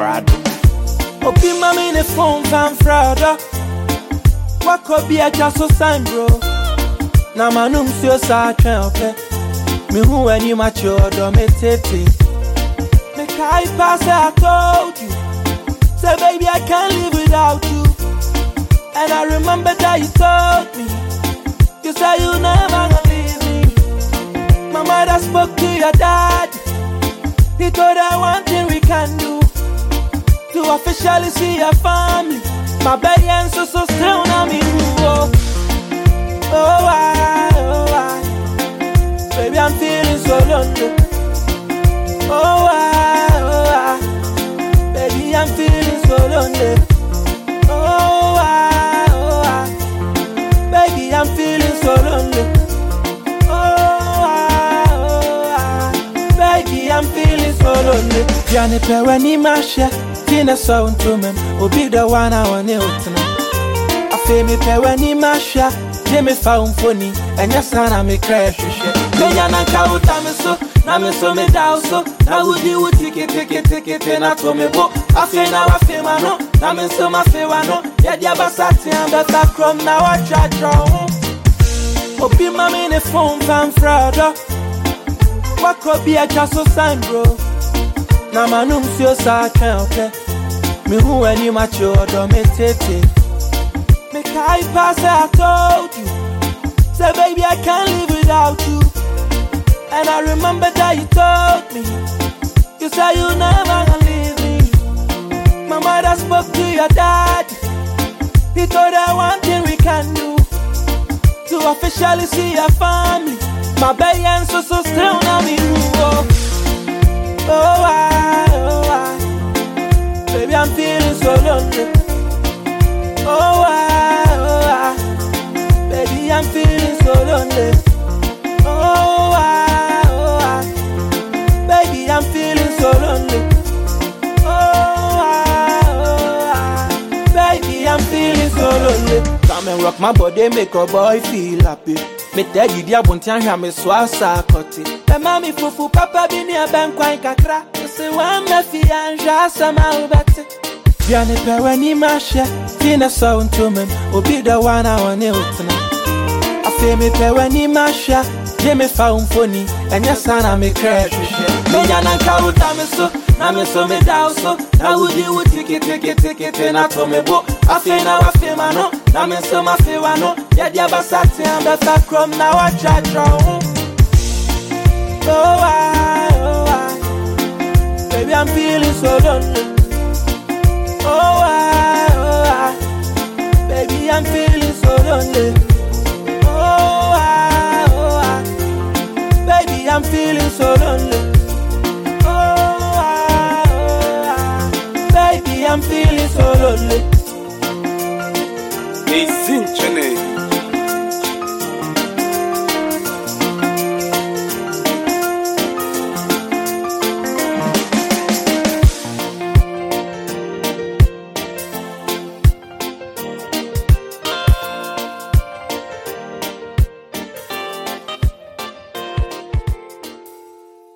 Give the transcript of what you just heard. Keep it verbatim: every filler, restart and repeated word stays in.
Prado. Obi mami ne phone fan frada. What could be a just so sign, bro? Na manum sio sa twen ope. Me who any mature do me tete. Me kai pass I told you. Say baby I can't live without you. And I remember that you told me. You said you never gonna leave me. My mother spoke to your dad. He told her one thing we can do to officially see your family. My baby and so so still now me oh oh I oh I baby I'm feeling so lonely. Oh I oh I baby I'm feeling so lonely. Oh I oh I baby I'm feeling so lonely. Oh I oh I baby I'm feeling so lonely. Jani pe wani masha. Tina sound to me, obi the one I want you to know. I feel me pay when he masha, Jimmy found funny, and your son I me crash. Menya count me so, na me so me down so. Now would you take it, take it, take it, and I told me book. I feel now I feel my no, na me so my feel I know. Yeah, yeah, but Sati and better from now I try draw. Obi mami ne phone fan frada. What could be a just so sign, bro? Na manum sio sa twen ope. Me who any mature do me tete. Me kai pass I told you. Say baby I can't live without you. And I remember that you told me. You said you never gonna leave me. My mother spoke to your dad. He told her one thing we can do to officially see your family. My baby and so so still now me oh oh I oh I baby I'm feeling so lonely. Oh I oh I baby I'm feeling so lonely. Oh I oh I baby I'm feeling so lonely. Oh I oh I baby I'm feeling so lonely. Come and rock my body, make a boy feel happy. Me tell you dia bontian hwa me so asa kote. Be mami fufu papa bi ni aben kwan kakra. You say one me fi anja sama ubate. Bia ne pe wani masha, tina sound to me. Obi the one I want you to know. I feel me pe wani masha, Jimmy found funny, and your son I me crash. Me yana count me so, na me so me down so. Now would you take it, take it, take it, and I told me book. I feel now I feel my no, na me so my feel I know. Yeah, yeah, but Sati and better from now I try draw. Oh I, oh I, baby I'm feeling so lonely. Oh I, oh I, baby I'm feeling so lonely. Oh I, oh I, baby I'm feeling so lonely. Oh I, oh I, baby I'm feeling so lonely. Hey, Zinchene.